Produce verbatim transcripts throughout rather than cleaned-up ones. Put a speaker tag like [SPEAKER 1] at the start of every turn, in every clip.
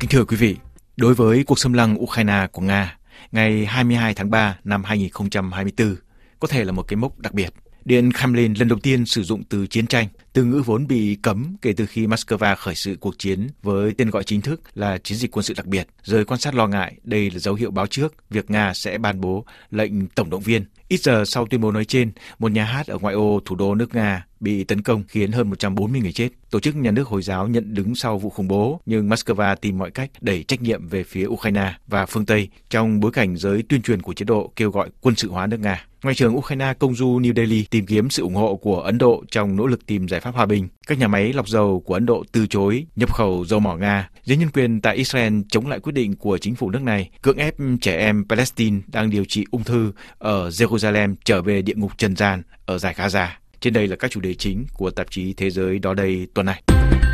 [SPEAKER 1] Kính thưa quý vị, đối với cuộc xâm lăng Ukraine của Nga ngày hai mươi hai tháng ba năm hai nghìn không trăm hai mươi tư có thể là một cái mốc đặc biệt. Điện Kremlin lần đầu tiên sử dụng từ chiến tranh, từ ngữ vốn bị cấm kể từ khi Moscow khởi sự cuộc chiến với tên gọi chính thức là chiến dịch quân sự đặc biệt. Giới quan sát lo ngại đây là dấu hiệu báo trước việc Nga sẽ ban bố lệnh tổng động viên. Ít giờ sau tuyên bố nói trên, một nhà hát ở ngoại ô thủ đô nước Nga bị tấn công khiến hơn một trăm bốn mươi người chết. Tổ chức nhà nước Hồi giáo nhận đứng sau vụ khủng bố, nhưng Moscow tìm mọi cách đẩy trách nhiệm về phía Ukraine và phương Tây trong bối cảnh giới tuyên truyền của chế độ kêu gọi quân sự hóa nước Nga. Ngoại trưởng Ukraine công du New Delhi tìm kiếm sự ủng hộ của Ấn Độ trong nỗ lực tìm giải pháp hòa bình. Các nhà máy lọc dầu của Ấn Độ từ chối nhập khẩu dầu mỏ Nga. Giới nhân quyền tại Israel chống lại quyết định của chính phủ nước này cưỡng ép trẻ em Palestine đang điều trị ung thư ở Jerusalem trở về địa ngục trần gian ở dải Gaza. Trên đây là các chủ đề chính của tạp chí Thế giới đó đây tuần này.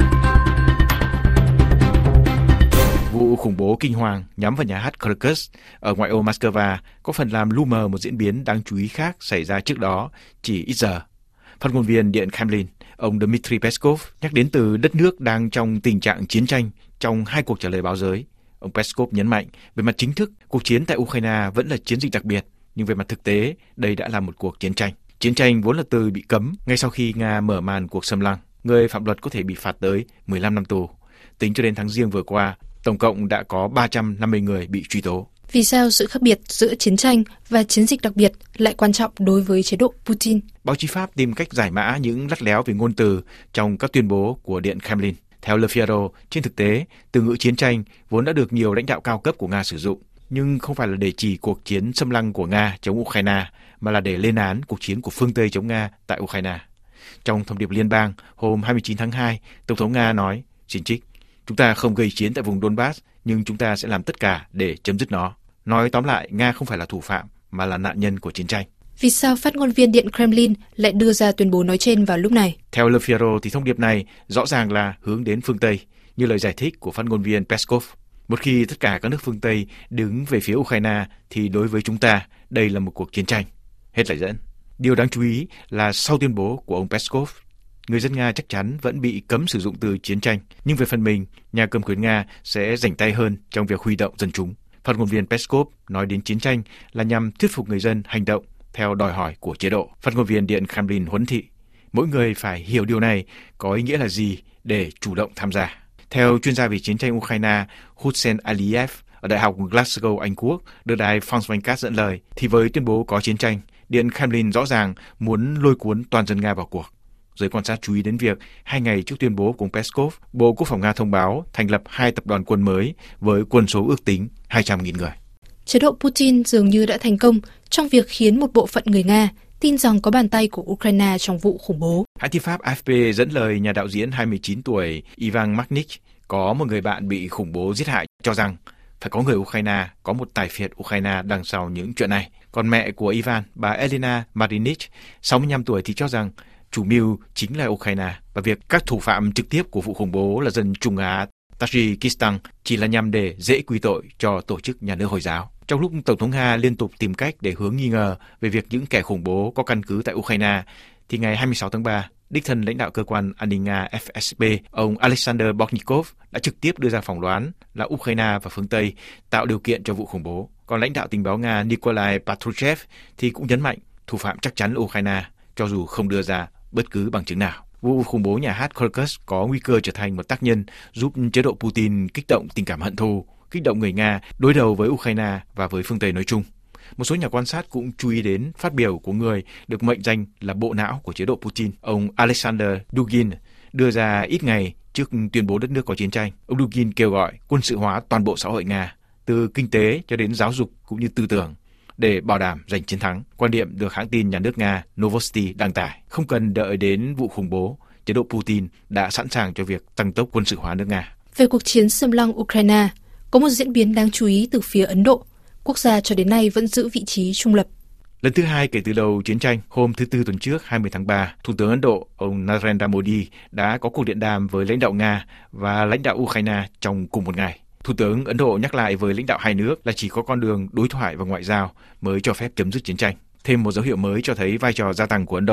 [SPEAKER 1] Vụ khủng bố kinh hoàng nhắm vào nhà hát Crocus ở ngoại ô Moscow có phần làm lu mờ một diễn biến đáng chú ý khác xảy ra trước đó chỉ ít giờ. Phát ngôn viên Điện Kremlin, ông Dmitry Peskov nhắc đến từ đất nước đang trong tình trạng chiến tranh trong hai cuộc trả lời báo giới. Ông Peskov nhấn mạnh về mặt chính thức, cuộc chiến tại Ukraine vẫn là chiến dịch đặc biệt, nhưng về mặt thực tế, đây đã là một cuộc chiến tranh. Chiến tranh vốn là từ bị cấm ngay sau khi Nga mở màn cuộc xâm lăng. Người phạm luật có thể bị phạt tới mười lăm năm tù. Tính cho đến tháng Giêng vừa qua, tổng cộng đã có ba trăm năm mươi người bị truy tố.
[SPEAKER 2] Vì sao sự khác biệt giữa chiến tranh và chiến dịch đặc biệt lại quan trọng đối với chế độ Putin?
[SPEAKER 1] Báo chí Pháp tìm cách giải mã những lắt léo về ngôn từ trong các tuyên bố của Điện Kremlin. Theo Le Figaro, trên thực tế, từ ngữ chiến tranh vốn đã được nhiều lãnh đạo cao cấp của Nga sử dụng, nhưng không phải là để chỉ cuộc chiến xâm lăng của Nga chống Ukraine, mà là để lên án cuộc chiến của phương Tây chống Nga tại Ukraine. Trong thông điệp liên bang hôm hai mươi chín tháng hai, Tổng thống Nga nói, xin trích, chúng ta không gây chiến tại vùng Donbass, nhưng chúng ta sẽ làm tất cả để chấm dứt nó. Nói tóm lại, Nga không phải là thủ phạm, mà là nạn nhân của chiến tranh.
[SPEAKER 2] Vì sao phát ngôn viên Điện Kremlin lại đưa ra tuyên bố nói trên vào lúc này?
[SPEAKER 1] Theo Le Figaro thì thông điệp này rõ ràng là hướng đến phương Tây, như lời giải thích của phát ngôn viên Peskov. Một khi tất cả các nước phương Tây đứng về phía Ukraine thì đối với chúng ta, đây là một cuộc chiến tranh. Hết lời dẫn. Điều đáng chú ý là sau tuyên bố của ông Peskov, người dân Nga chắc chắn vẫn bị cấm sử dụng từ chiến tranh, nhưng về phần mình, nhà cầm quyền Nga sẽ rảnh tay hơn trong việc huy động dân chúng. Phát ngôn viên Peskov nói đến chiến tranh là nhằm thuyết phục người dân hành động theo đòi hỏi của chế độ. Phát ngôn viên Điện Kremlin huấn thị, mỗi người phải hiểu điều này có ý nghĩa là gì để chủ động tham gia. Theo chuyên gia về chiến tranh Ukraine Hussein Aliyev ở Đại học Glasgow, Anh Quốc, được đài France hai mươi bốn dẫn lời, thì với tuyên bố có chiến tranh, Điện Kremlin rõ ràng muốn lôi cuốn toàn dân Nga vào cuộc. Giới quan sát chú ý đến việc hai ngày trước tuyên bố của ông Peskov, Bộ Quốc phòng Nga thông báo thành lập hai tập đoàn quân mới với quân số ước tính hai trăm nghìn người.
[SPEAKER 2] Chế độ Putin dường như đã thành công trong việc khiến một bộ phận người Nga tin rằng có bàn tay của Ukraine trong vụ khủng bố.
[SPEAKER 1] Hãng tin Pháp a ép pê dẫn lời nhà đạo diễn hai mươi chín tuổi Ivan Marnik, có một người bạn bị khủng bố giết hại, cho rằng phải có người Ukraine, có một tài phiệt Ukraine đằng sau những chuyện này. Còn mẹ của Ivan, bà Elena Marinic, sáu mươi lăm tuổi thì cho rằng chủ mưu chính là Ukraine và việc các thủ phạm trực tiếp của vụ khủng bố là dân Trung Á, Tajikistan chỉ là nhằm để dễ quy tội cho tổ chức nhà nước Hồi giáo. Trong lúc Tổng thống Nga liên tục tìm cách để hướng nghi ngờ về việc những kẻ khủng bố có căn cứ tại Ukraine, thì ngày hai mươi sáu tháng ba, đích thân lãnh đạo cơ quan an ninh Nga ép ét bê, ông Alexander Bortnikov đã trực tiếp đưa ra phỏng đoán là Ukraine và phương Tây tạo điều kiện cho vụ khủng bố. Còn lãnh đạo tình báo Nga Nikolai Patrushev thì cũng nhấn mạnh thủ phạm chắc chắn là Ukraine, cho dù không đưa ra bất cứ bằng chứng nào. Vụ khủng bố nhà hát Crocus có nguy cơ trở thành một tác nhân giúp chế độ Putin kích động tình cảm hận thù, kích động người Nga đối đầu với Ukraine và với phương Tây nói chung. Một số nhà quan sát cũng chú ý đến phát biểu của người được mệnh danh là bộ não của chế độ Putin, ông Alexander Dugin, đưa ra ít ngày trước tuyên bố đất nước có chiến tranh. Ông Dugin kêu gọi quân sự hóa toàn bộ xã hội Nga, từ kinh tế cho đến giáo dục cũng như tư tưởng, để bảo đảm giành chiến thắng. Quan điểm được hãng tin nhà nước Nga Novosti đăng tải. Không cần đợi đến vụ khủng bố, chế độ Putin đã sẵn sàng cho việc tăng tốc quân sự hóa nước Nga.
[SPEAKER 2] Về cuộc chiến xâm lăng Ukraine, có một diễn biến đáng chú ý từ phía Ấn Độ. Quốc gia cho đến nay vẫn giữ vị trí trung lập.
[SPEAKER 1] Lần thứ hai kể từ đầu chiến tranh, hôm thứ Tư tuần trước hai mươi tháng ba, Thủ tướng Ấn Độ, ông Narendra Modi đã có cuộc điện đàm với lãnh đạo Nga và lãnh đạo Ukraine trong cùng một ngày. Thủ tướng Ấn Độ nhắc lại với lãnh đạo hai nước là chỉ có con đường đối thoại và ngoại giao mới cho phép chấm dứt chiến tranh. Thêm một dấu hiệu mới cho thấy vai trò gia tăng của Ấn Độ.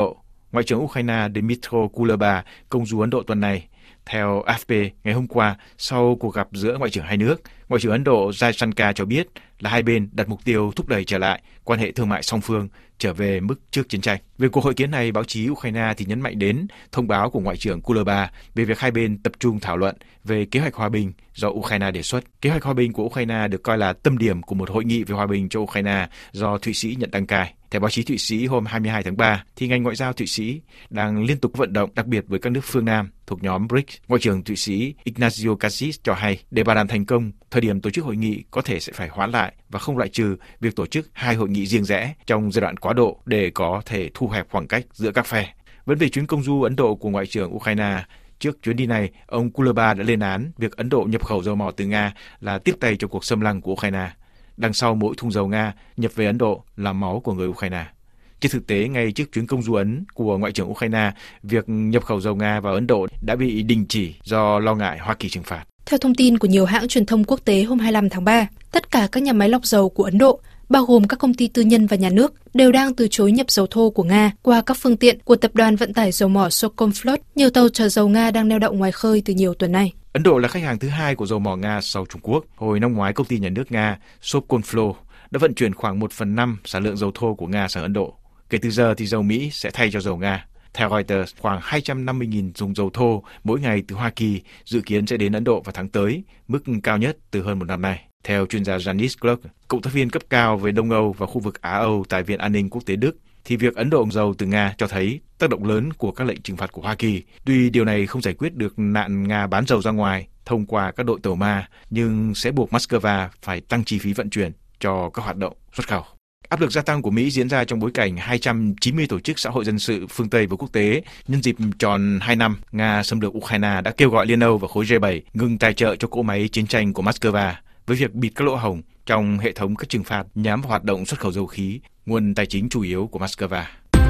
[SPEAKER 1] Ngoại trưởng Ukraine Dmytro Kuleba công du Ấn Độ tuần này. Theo a ép pê, ngày hôm qua, sau cuộc gặp giữa ngoại trưởng hai nước, Ngoại trưởng Ấn Độ Jaishankar cho biết là hai bên đặt mục tiêu thúc đẩy trở lại quan hệ thương mại song phương trở về mức trước chiến tranh. Về cuộc hội kiến này, báo chí Ukraine thì nhấn mạnh đến thông báo của Ngoại trưởng Kuleba về việc hai bên tập trung thảo luận về kế hoạch hòa bình do Ukraine đề xuất. Kế hoạch hòa bình của Ukraine được coi là tâm điểm của một hội nghị về hòa bình cho Ukraine do Thụy Sĩ nhận đăng cai. Theo báo chí Thụy Sĩ hôm hai mươi hai tháng ba, thì ngành ngoại giao Thụy Sĩ đang liên tục vận động, đặc biệt với các nước phương Nam thuộc nhóm bê rê i xê. Ngoại trưởng Thụy Sĩ Ignacio Cassis cho hay, để bảo đảm thành công, thời điểm tổ chức hội nghị có thể sẽ phải hoãn lại và không loại trừ việc tổ chức hai hội nghị riêng rẽ trong giai đoạn quá độ để có thể thu hẹp khoảng cách giữa các phe. Vẫn về chuyến công du Ấn Độ của Ngoại trưởng Ukraine, trước chuyến đi này, ông Kuleba đã lên án việc Ấn Độ nhập khẩu dầu mỏ từ Nga là tiếp tay cho cuộc xâm lăng của Ukraine. Đằng sau mỗi thùng dầu Nga nhập về Ấn Độ là máu của người Ukraine. Trên thực tế, ngay trước chuyến công du Ấn của Ngoại trưởng Ukraine, việc nhập khẩu dầu Nga vào Ấn Độ đã bị đình chỉ do lo ngại Hoa Kỳ trừng phạt.
[SPEAKER 2] Theo thông tin của nhiều hãng truyền thông quốc tế hôm hai mươi lăm tháng ba, tất cả các nhà máy lọc dầu của Ấn Độ, bao gồm các công ty tư nhân và nhà nước, đều đang từ chối nhập dầu thô của Nga qua các phương tiện của tập đoàn vận tải dầu mỏ Sokomflot. Nhiều tàu chở dầu Nga đang neo đậu ngoài khơi từ nhiều tuần nay.
[SPEAKER 1] Ấn Độ là khách hàng thứ hai của dầu mỏ Nga sau Trung Quốc. Hồi năm ngoái, công ty nhà nước Nga Sokomflot đã vận chuyển khoảng một phần năm sản lượng dầu thô của Nga sang Ấn Độ. Kể từ giờ thì dầu Mỹ sẽ thay cho dầu Nga. Theo Reuters, khoảng hai trăm năm mươi nghìn thùng dầu thô mỗi ngày từ Hoa Kỳ dự kiến sẽ đến Ấn Độ vào tháng tới, mức cao nhất từ hơn một năm nay. Theo chuyên gia Janis Clark, cộng tác viên cấp cao về Đông Âu và khu vực Á-Âu tại Viện An ninh Quốc tế Đức, thì việc Ấn Độ dầu từ Nga cho thấy tác động lớn của các lệnh trừng phạt của Hoa Kỳ. Tuy điều này không giải quyết được nạn Nga bán dầu ra ngoài thông qua các đội tàu ma, nhưng sẽ buộc Moscow phải tăng chi phí vận chuyển cho các hoạt động xuất khẩu. Áp lực gia tăng của Mỹ diễn ra trong bối cảnh hai trăm chín mươi tổ chức xã hội dân sự phương Tây và quốc tế nhân dịp tròn hai năm Nga xâm lược Ukraine đã kêu gọi Liên Âu và khối G bảy ngừng tài trợ cho cỗ máy chiến tranh của Moscow với việc bịt các lỗ hổng trong hệ thống các trừng phạt nhắm vào hoạt động xuất khẩu dầu khí, nguồn tài chính chủ yếu của Moscow.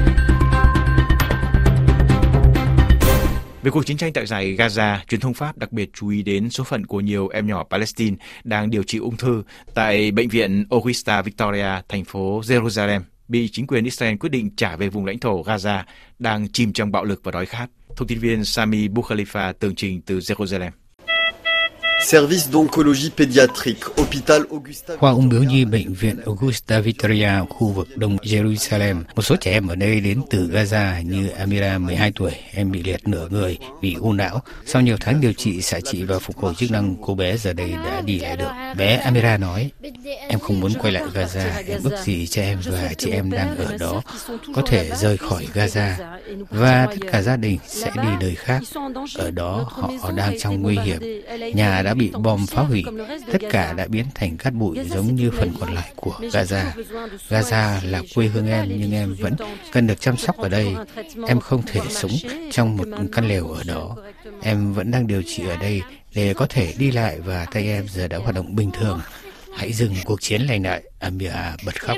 [SPEAKER 1] Về cuộc chiến tranh tại dải Gaza, truyền thông Pháp đặc biệt chú ý đến số phận của nhiều em nhỏ Palestine đang điều trị ung thư tại bệnh viện Augusta Victoria, thành phố Jerusalem, bị chính quyền Israel quyết định trả về vùng lãnh thổ Gaza đang chìm trong bạo lực và đói khát. Thông tin viên Sami Boukhalifa tường trình từ Jerusalem.
[SPEAKER 3] Service d'oncologie pédiatrique, hôpital Augusta.
[SPEAKER 4] Khoa ung bướu nhi bệnh viện Augusta Victoria, khu vực đông Jerusalem. Một số trẻ em ở đây đến từ Gaza như Amira, mười hai tuổi, em bị liệt nửa người vì u não. Sau nhiều tháng điều trị, xạ trị và phục hồi chức năng, cô bé giờ đây đã đi lại được. Bé Amira nói, em không muốn quay lại Gaza, em ước gì cha em và chị em đang ở đó có thể rời khỏi Gaza và tất cả gia đình sẽ đi nơi khác. Ở đó họ đang trong nguy hiểm. Nhà đã bị bom phá hủy, tất cả đã biến thành cát bụi giống như phần còn lại của Gaza. Gaza là quê hương em, nhưng em vẫn cần được chăm sóc ở đây. Em không thể sống trong một căn lều ở đó. Em vẫn đang điều trị ở đây để có thể đi lại và tay em giờ đã hoạt động bình thường. Hãy dừng cuộc chiến lành lại, Amira bật khóc.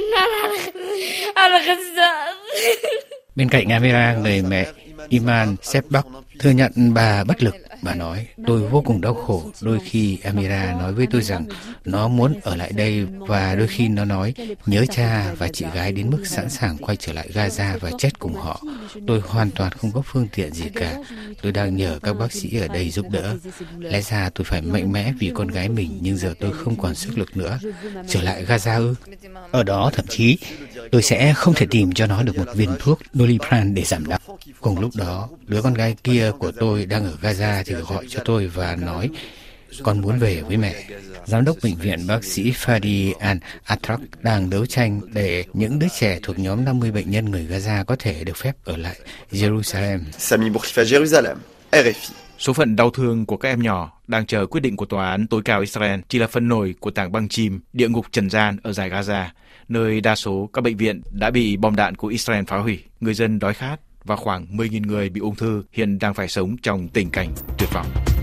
[SPEAKER 4] Bên cạnh Amira, người mẹ Iman Sebak thừa nhận bà bất lực. Bà nói, tôi vô cùng đau khổ. Đôi khi Amira nói với tôi rằng nó muốn ở lại đây và đôi khi nó nói nhớ cha và chị gái đến mức sẵn sàng quay trở lại Gaza và chết cùng họ. Tôi hoàn toàn không có phương tiện gì cả. Tôi đang nhờ các bác sĩ ở đây giúp đỡ. Lẽ ra tôi phải mạnh mẽ vì con gái mình, nhưng giờ tôi không còn sức lực nữa. Trở lại Gaza ư? Ở đó thậm chí tôi sẽ không thể tìm cho nó được một viên thuốc Doliprane để giảm đau. Cùng lúc đó, đứa con gái kia của tôi đang ở Gaza thì gọi cho tôi và nói con muốn về với mẹ. Giám đốc bệnh viện bác sĩ Fadi Al-Atrak đang đấu tranh để những đứa trẻ thuộc nhóm năm mươi bệnh nhân người Gaza có thể được phép ở lại Jerusalem.
[SPEAKER 3] Sami Boukhalifa, Jerusalem, R F I.
[SPEAKER 1] Số phận đau thương của các em nhỏ đang chờ quyết định của tòa án tối cao Israel chỉ là phần nổi của tảng băng chìm địa ngục trần gian ở dải Gaza, nơi đa số các bệnh viện đã bị bom đạn của Israel phá hủy. Người dân đói khát và khoảng mười nghìn người bị ung thư hiện đang phải sống trong tình cảnh tuyệt vọng.